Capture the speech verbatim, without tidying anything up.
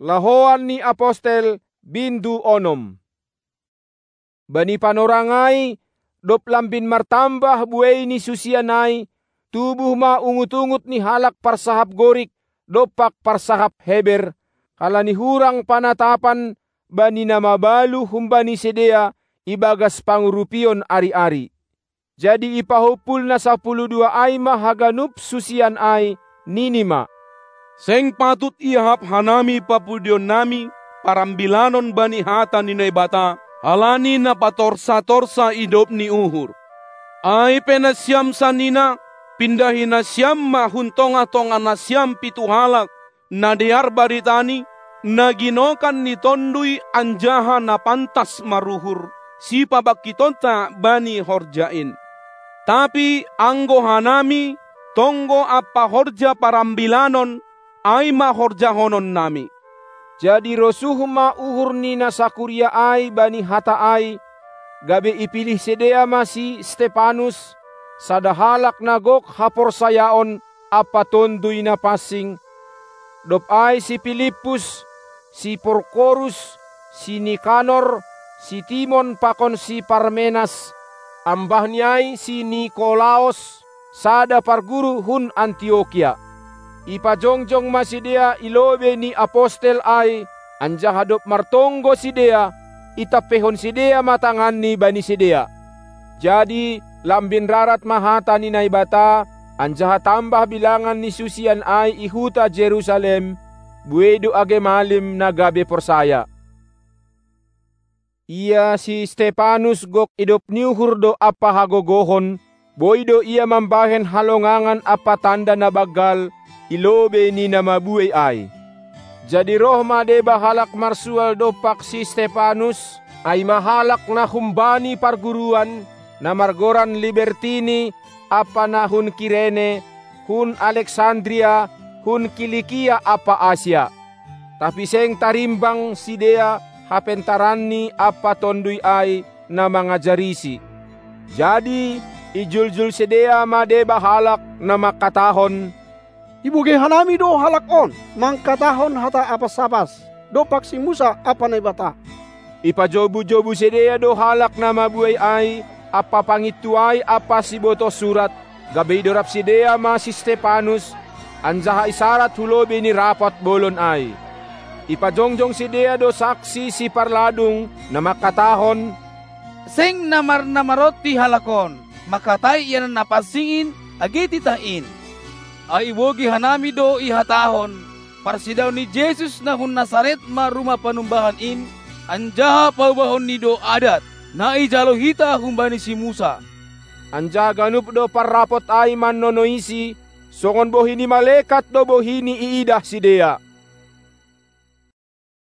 lahoan ni apostel bindu onom. Bani panorangai, dop lambin martambah buai ni susianai, tubuh ma ungut-ungut ni halak parsahap gorik, dopak parsahap heber, kalani hurang panatapan bani nama balu humbani sedea ibagas pangurupion ari-ari. Jadi ipahupul na sapuluh dua ay mahaganup susian ay ninima. Seng patut ihap hanami papudion nami parambilanon bani hata ni naibata, alani na patorsa-torsa idop ni uhur. Ay penasyam sanina, pindahin na siyam mahuntonga-tonga na siyam pituhalak, na diar baritani, na ginokan ni tonduy anjaha na pantas maruhur, si pabakitonta bani horjain. Tapi anggo hanami, tonggo apa horja parambilanon, ay mahorjahonon nami. Jadi rosuhma uhur ni nasakuria ay bani hata ay, gabe ipilih sedea masi Stepanus, sadahalak nagok haporsayaon apa tonduy na pasing, dop ay si Filipus, si Porkorus, si Nikanor, si Timon pakon si Parmenas, ambah niay si Nikolaos, sada parguru hun Antioquia. Ipajongjong masidea ilobe ni apostel ay, anjahadop martonggo sidea, itapehon sidea matangan ni bani sidea. Jadi lambin rarat mahata ni naibata, anjaha tambah bilangan ni susian ay ihuta Jerusalem, buedo age malim na gabe porsaya. Ia si Stepanus gok idop niuhur do apa hagogohon, boydo ia mambahen halongangan apa tanda na bagal, ilobe ni nama buay ay. Jadi roh madeba halak marsual dopak si Stepanus, ay mahalak na humbani parguruan, na margoran Libertini, apa na hun Kirene, hun Alexandria, hun Kilikia apa Asia. Tapi seng tarimbang sidea hapentaran ni apa tonduy ay na mga jarisi. Jadi ijuljul sidea madeba halak na makatahon, ibuge hanami do halak on, mangkatahon hata apa sabas, do paksi Musa apa naibata. Ipajobu-jobu sidea do halak na mabuay ay, apa pangituay apa siboto surat, gabay dorap sidea ma si Stepanus, anjaha isarat hulobe ni rapat bolon ay. Ipajongjong sidea do saksi si parladung na makatahon, seng namar namaroti halakon, makatay yan napasingin agititain. Ay iwogi hanami do ihatahon, parsidaw ni Jesus na hun Nazaret maruma panumbahan in, anjaha paubahon ni do adat, na ijalohita humbani si Musa. Anjaha ganup do parrapot ay man nonoisi, songon bohini malekat do bohini iidah sidea.